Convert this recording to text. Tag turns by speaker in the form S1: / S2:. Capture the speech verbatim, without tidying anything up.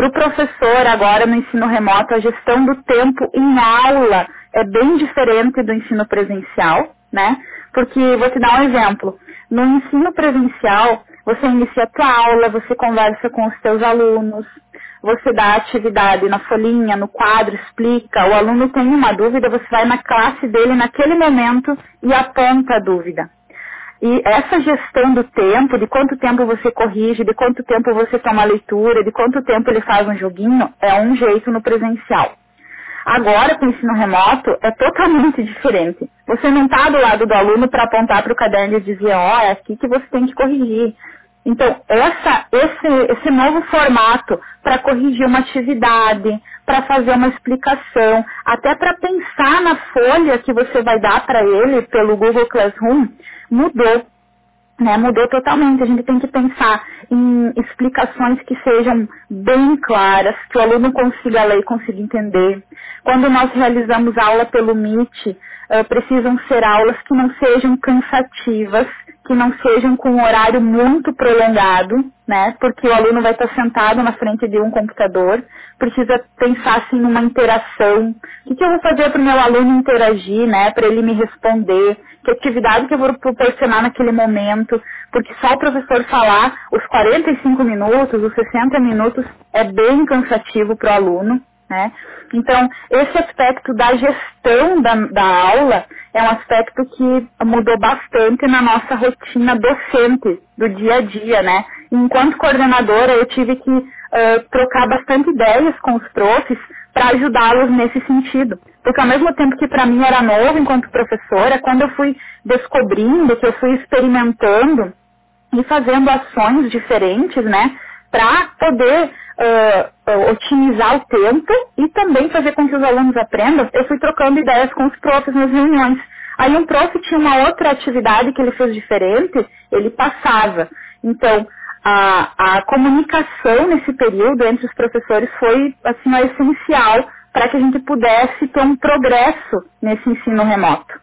S1: Para o professor, agora no ensino remoto, a gestão do tempo em aula é bem diferente do ensino presencial, né? Porque, vou te dar um exemplo. No ensino presencial, você inicia a tua aula, você conversa com os teus alunos, você dá a atividade na folhinha, no quadro, explica. O aluno tem uma dúvida, você vai na classe dele naquele momento e aponta a dúvida. E essa gestão do tempo, de quanto tempo você corrige, de quanto tempo você toma a leitura, de quanto tempo ele faz um joguinho, é um jeito no presencial. Agora, com o ensino remoto, é totalmente diferente. Você não está do lado do aluno para apontar para o caderno e dizer, ó, é aqui que você tem que corrigir. Então, essa, esse, esse novo formato para corrigir uma atividade, para fazer uma explicação, até para pensar na folha que você vai dar para ele pelo Google Classroom, mudou. Né, mudou totalmente. A gente tem que pensar em explicações que sejam bem claras, que o aluno consiga ler e consiga entender. Quando nós realizamos aula pelo Meet, uh, precisam ser aulas que não sejam cansativas, que não sejam com um horário muito prolongado, né? Porque o aluno vai estar sentado na frente de um computador, precisa pensar assim numa interação. O que, que eu vou fazer para o meu aluno interagir, né? Para ele me responder, que atividade que eu vou proporcionar naquele momento, porque só o professor falar os quarenta e cinco minutos, os sessenta minutos é bem cansativo para o aluno. Né? Então, esse aspecto da gestão da, da aula é um aspecto que mudou bastante na nossa rotina docente do dia a dia, né? Enquanto coordenadora, eu tive que uh, trocar bastante ideias com os profs para ajudá-los nesse sentido. Porque ao mesmo tempo que para mim era novo enquanto professora, quando eu fui descobrindo, que eu fui experimentando e fazendo ações diferentes, né? Para poder uh, uh, otimizar o tempo e também fazer com que os alunos aprendam, eu fui trocando ideias com os profs nas reuniões. Aí um prof tinha uma outra atividade que ele fez diferente, ele passava. Então, a, a comunicação nesse período entre os professores foi assim, essencial para que a gente pudesse ter um progresso nesse ensino remoto.